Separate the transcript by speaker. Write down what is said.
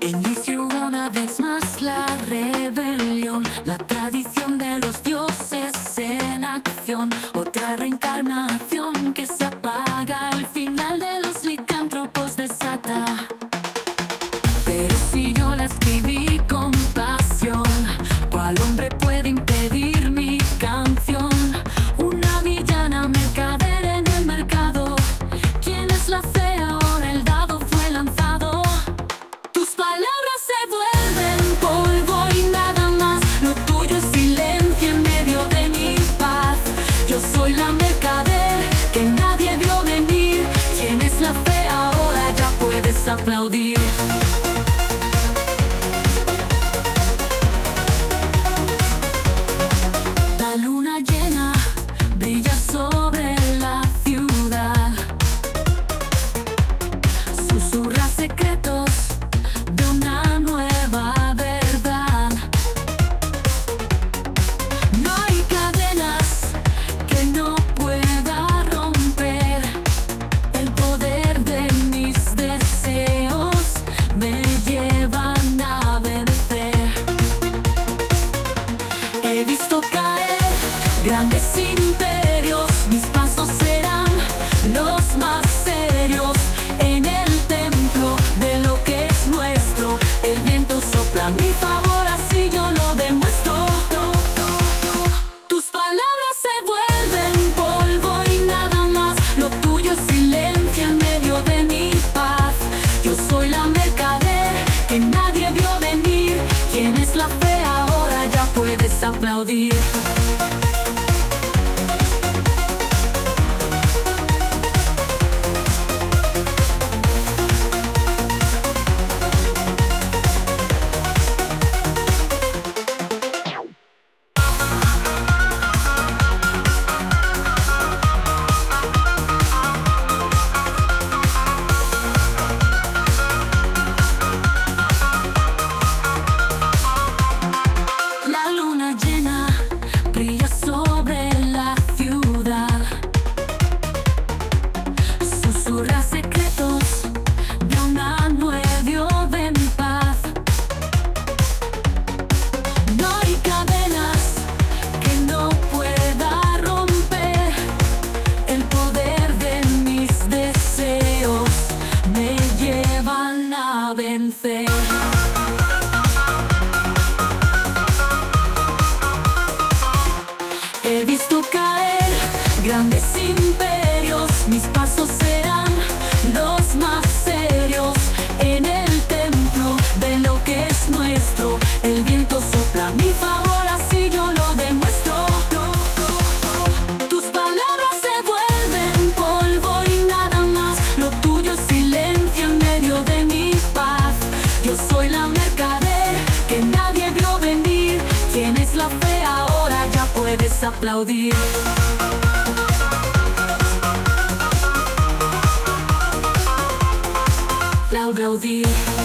Speaker 1: Inició una vez más la rebelión, la tradición de los dioses en acción. Otra reencarnación que se apaga al final de los licántropos desata. Pero si yo la escribí con pasión, ¿cuál hombre puede impedir mi canción? Una villana mercader en el mercado. ¿Quién es la fea? Ahora el dado fue lanzado. Tus palabras se vuelven polvo y nada más. Lo tuyo es silencio en medio de mi paz. Yo soy la mercader que nadie vio venir. ¿Quién es la fea? Ahora ya puedes aplaudir. La luna llena brilla sobre la ciudad, susurra secretos de una nueva verdad. No hay cadenas que no pueda romper. El poder de mis deseos me llevan a vencer. He visto caer grandes imperios, mis pasos serán los más serios. En el templo de lo que es nuestro, el viento sopla a mi favor, así yo lo demuestro. Tus palabras se vuelven polvo y nada más. Lo tuyo es silencio en medio de mi paz. Yo soy la mercader que nadie vio venir. ¿Quién es la fea? Ahora ya puedes aplaudir. La luna llena brilla sobre la ciudad, susurra secretos de una nueva en paz. No hay cadenas que no pueda romper. El poder de mis deseos me llevan a vencer. He visto caer grandes imperios, mis pasos serán los más serios. En el templo de lo que es nuestro, el viento sopla a mi favor, así yo lo demuestro. Tus palabras se vuelven polvo y nada más. Lo tuyo es silencio en medio de mi paz. Yo soy la mercader que nadie vio venir. ¿Quién es la fea? Ahora ya puedes aplaudir. Aplaudir.